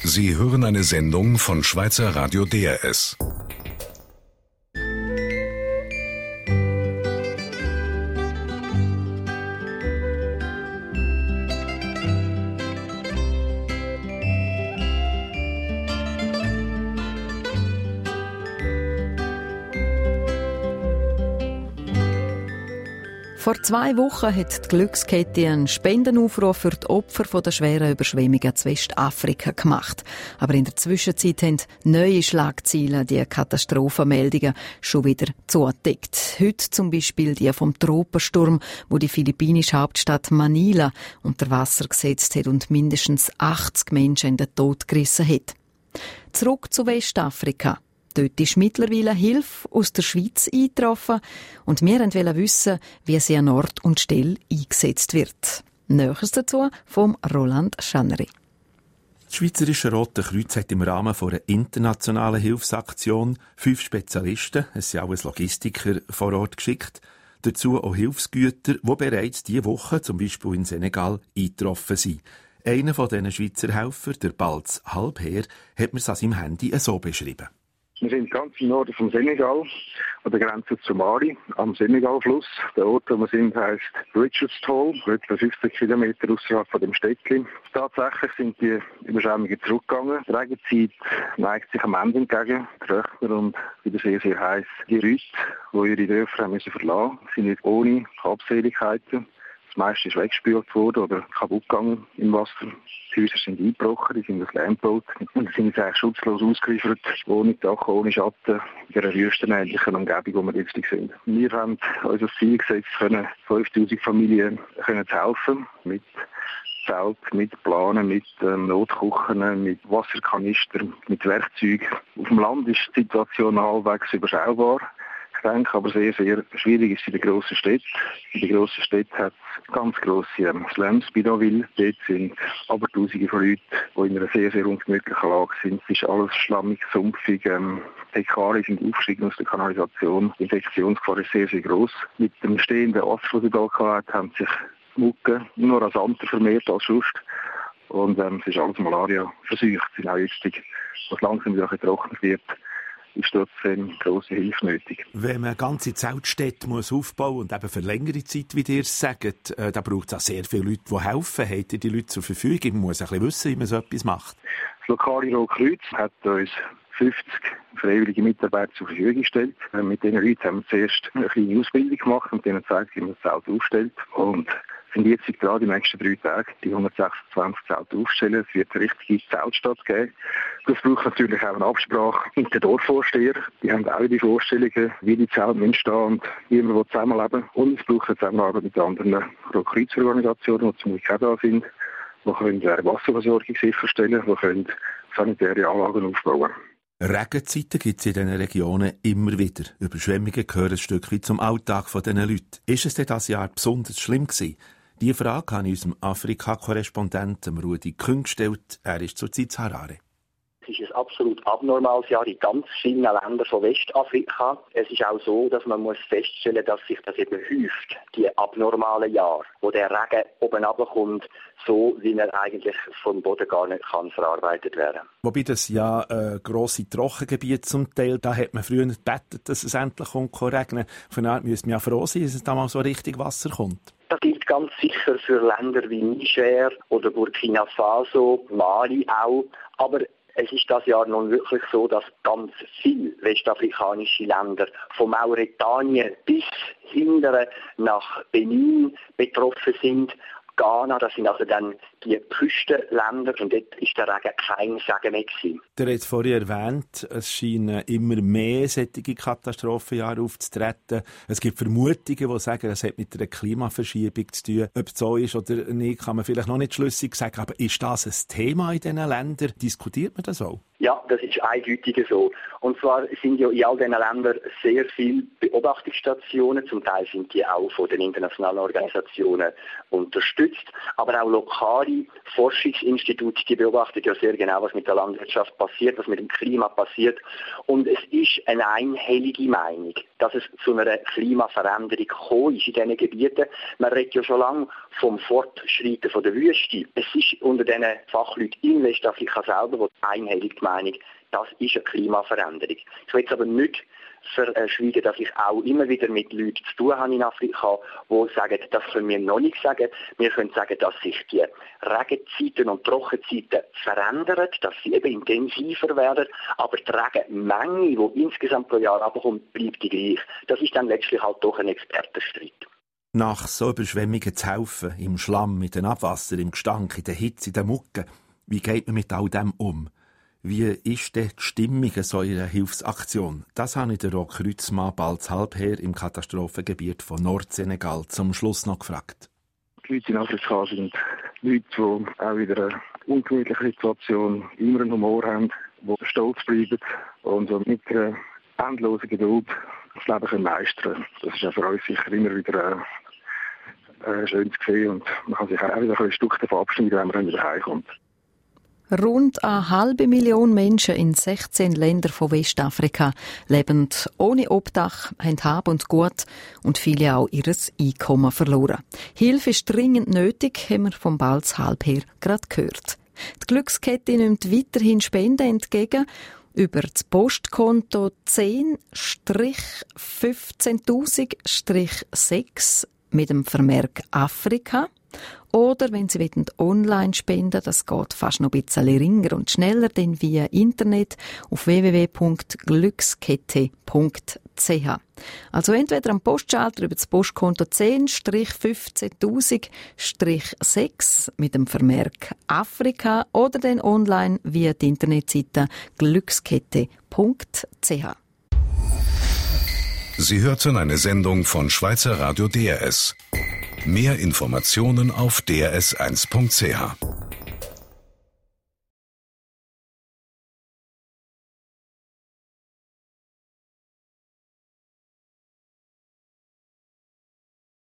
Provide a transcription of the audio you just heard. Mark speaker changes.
Speaker 1: Sie hören eine Sendung von Schweizer Radio DRS.
Speaker 2: Vor 2 Wochen hat die Glückskette einen Spendenaufruf für die Opfer der schweren Überschwemmungen zu Westafrika gemacht. Aber in der Zwischenzeit haben neue Schlagzeilen die Katastrophenmeldungen schon wieder zugedeckt. Heute zum Beispiel die vom Tropensturm, wo die philippinische Hauptstadt Manila unter Wasser gesetzt hat und mindestens 80 Menschen in den Tod gerissen hat. Zurück zu Westafrika. Dort ist mittlerweile Hilfe aus der Schweiz eingetroffen und wir wollten wissen, wie sie an Ort und Stelle eingesetzt wird. Näheres dazu vom Roland Schannery.
Speaker 3: Das Schweizerische Rote Kreuz hat im Rahmen einer internationalen Hilfsaktion 5 Spezialisten, es sind alles Logistiker, vor Ort geschickt. Dazu auch Hilfsgüter, die bereits diese Woche, zum Beispiel in Senegal, eingetroffen sind. Einer von diesen Schweizer Helfer, der Balz Halbherr, hat mir es an seinem Handy so beschrieben.
Speaker 4: Wir sind ganz im Norden vom Senegal, an der Grenze zu Mali, am Senegalfluss. Der Ort, wo wir sind, heisst Richards Toll, etwa 50 Kilometer außerhalb von dem Städtchen. Tatsächlich sind die Überschwemmungen zurückgegangen. Die Regenzeit neigt sich am Ende entgegen. Tröchner und wieder sehr, sehr heiß. Die Leute, die ihre Dörfer haben verlassen mussten, sind nicht ohne Habseligkeiten. Das meiste ist weggespült worden oder kaputt gegangen im Wasser. Die Häuser sind eingebrochen, die sind aus Lehm gebaut und sind jetzt eigentlich schutzlos ausgeliefert, ohne Dach, ohne Schatten, in einer wüstenähnlichen Umgebung, wo wir jetzt sind. Wir haben uns als Ziel gesetzt, 5000 Familien zu helfen, mit Zelt, mit Planen, mit Notkochen, mit Wasserkanistern, mit Werkzeugen. Auf dem Land ist die Situation halbwegs überschaubar. Ich denke, aber sehr, sehr schwierig ist in den grossen Städten. In den grossen Städten hat es ganz grosse Slums bei Deauville. Dort sind aber Tausende von Leuten, die in einer sehr, sehr ungemütlichen Lage sind. Es ist alles schlammig, sumpfig. Die Hekare sind aufgestiegen aus der Kanalisation. Die Infektionsgefahr ist sehr, sehr gross. Mit dem stehenden Wasser, das wir hier hatten, haben sich Mucke nur rasanter vermehrt als sonst. Und es ist alles Malaria verseucht. Es sind auch jetzt, was langsam wieder getrocknet wird, ist trotzdem grosse Hilfe nötig.
Speaker 3: Wenn man ganze Zeltstädte aufbauen muss und eben für längere Zeit, wie ihr es sagt, da braucht es auch sehr viele Leute, die helfen. Habt ihr die Leute zur Verfügung? Man muss ein bisschen wissen, wie man so etwas macht.
Speaker 4: Das lokale Rote Kreuz hat uns 50 freiwillige Mitarbeiter zur Verfügung gestellt. Mit diesen Leuten haben wir zuerst eine kleine Ausbildung gemacht und denen gezeigt, wie man das Zelt aufstellt. Und sind jetzt gerade die nächsten 3 Tage die 126 Zelte aufstellen. Es wird eine richtige Zeltstadt geben. Das braucht natürlich auch eine Absprache mit den Dorfvorstehern. Die haben auch die Vorstellungen, wie die Zelte entstehen und wie wir zusammenleben. Und es braucht eine Zusammenarbeit mit anderen Rotkreuzorganisationen, die zum Beispiel auch da sind, die können Wasserversorgung sicherstellen, die können sanitäre Anlagen aufbauen.
Speaker 3: Regenzeiten gibt es in diesen Regionen immer wieder. Überschwemmungen gehören ein Stück weit zum Alltag dieser Leute. Ist es denn dieses Jahr besonders schlimm gewesen? Diese Frage habe ich unserem Afrika-Korrespondenten Rudi Küng gestellt. Er ist zurzeit in Harare.
Speaker 5: Es ist ein absolut abnormales Jahr in ganz vielen Ländern von Westafrika. Es ist auch so, dass man feststellen muss, dass sich das eben häuft, die abnormalen Jahre, wo der Regen oben runterkommt, so wie er eigentlich vom Boden gar nicht kann verarbeitet werden.
Speaker 3: Wobei das ja grosse Trockengebiete zum Teil, da hat man früher gebetet, dass es endlich regnen. Von daher müssen wir ja froh sein, dass es da mal so richtig Wasser kommt.
Speaker 5: Das gilt ganz sicher für Länder wie Niger oder Burkina Faso, Mali auch. Aber es ist das Jahr nun wirklich so, dass ganz viele westafrikanische Länder, von Mauretanien bis hinten nach Benin betroffen sind. Ghana, das sind also dann die Küstenländer und dort ist der Regen kein Segen mehr gewesen.
Speaker 3: Der hat vorhin erwähnt, es scheinen immer mehr solche Katastrophenjahre aufzutreten. Es gibt Vermutungen, die sagen, es hat mit einer Klimaverschiebung zu tun. Ob es so ist oder nicht, kann man vielleicht noch nicht schlüssig sagen. Aber ist das ein Thema in diesen Ländern? Diskutiert man das auch?
Speaker 5: Ja, das ist eindeutig so. Und zwar sind ja in all diesen Ländern sehr viele Beobachtungsstationen, zum Teil sind die auch von den internationalen Organisationen unterstützt, aber auch lokale Alle Forschungsinstitute, die beobachten ja sehr genau, was mit der Landwirtschaft passiert, was mit dem Klima passiert. Und es ist eine einhellige Meinung, dass es zu einer Klimaveränderung gekommen ist in diesen Gebieten. Man redet ja schon lange vom Fortschreiten von der Wüste. Es ist unter diesen Fachleuten in Westafrika selber die einhellige Meinung, das ist eine Klimaveränderung. Ich will jetzt aber nicht verschweigen, dass ich auch immer wieder mit Leuten zu tun habe in Afrika, die sagen, das können wir noch nicht sagen. Wir können sagen, dass sich die Regenzeiten und Trockenzeiten verändern, dass sie eben intensiver werden, aber die Regenmenge, die insgesamt pro Jahr abkommt, bleibt die gleich. Das ist dann letztlich halt doch ein Expertenstreit.
Speaker 3: Nach so Überschwemmungen zu helfen, im Schlamm, in den Abwasser, im Gestank, in der Hitze, in der Mucke, wie geht man mit all dem um? Wie ist denn die Stimmung so einer Hilfsaktion? Das habe ich den Rock Kreuzmann Balz-Halbherr im Katastrophengebiet von Nordsenegal zum Schluss noch gefragt.
Speaker 4: Die Leute in Afrika sind Leute, die auch in einer ungemütlichen Situation immer einen Humor haben, die stolz bleiben und so mit einer endlosen Geduld das Leben meistern können. Das ist auch für uns sicher immer wieder schön zu sehen und man kann sich auch wieder ein Stück davon abschneiden, wenn man wieder heimkommt.
Speaker 2: Rund 500.000 Menschen in 16 Ländern von Westafrika leben ohne Obdach, haben Hab und Gut und viele auch ihr Einkommen verloren. Hilfe ist dringend nötig, haben wir vom Balz-Halbherr gerade gehört. Die Glückskette nimmt weiterhin Spenden entgegen über das Postkonto 10-15000-6 mit dem Vermerk Afrika. Oder wenn Sie online spenden, das geht fast noch ein bisschen ringer und schneller, denn via Internet auf www.glückskette.ch. Also entweder am Postschalter über das Postkonto 10-15000-6 mit dem Vermerk Afrika oder dann online via die Internetseite glückskette.ch.
Speaker 1: Sie hörten eine Sendung von Schweizer Radio DRS. Mehr Informationen auf drs1.ch.